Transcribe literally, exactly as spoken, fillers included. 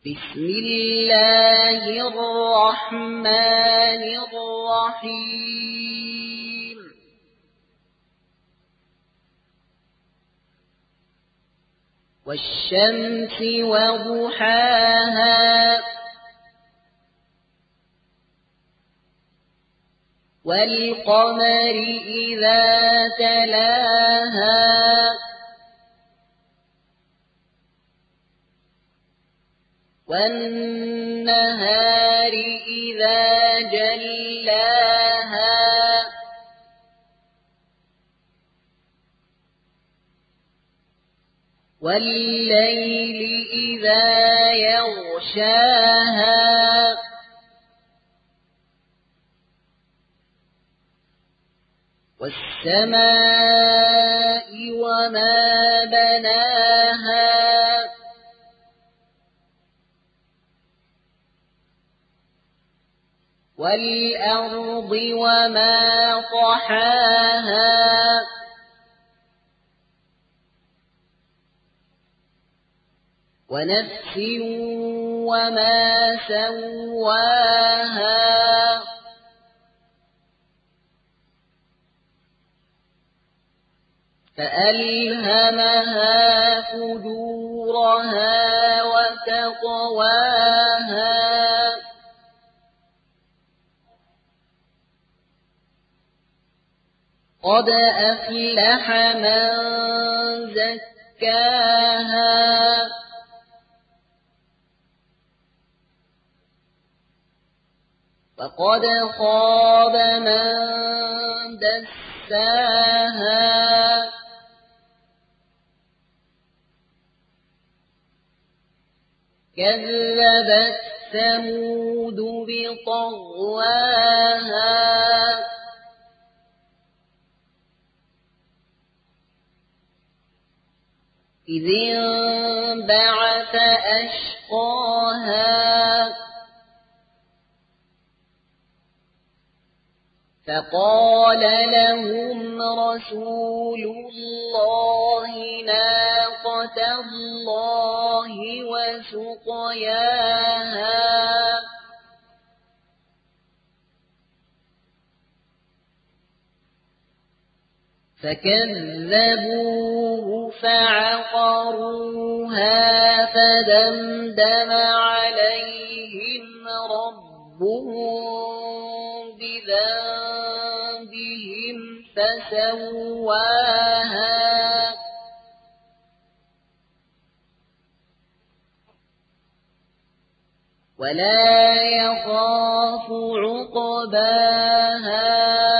بسم الله الرحمن الرحيم والشمس وضحاها والقمر إذا تلاها والنهار إذا جلاها والليل إذا يغشاها والسماء وما بناها والأرض وما طحاها ونفس وما سواها فألهمها فجورها وتقواها قد أفلح من زكاها وقد خاب من دساها كذبت ثمود بطغواها إذ انبعث أشقاها فقال لهم رسول الله ناقة الله وسقياها فكذبوه فعقروها فدمدم عليهم ربهم بذنبهم فسواها ولا يخاف عقباها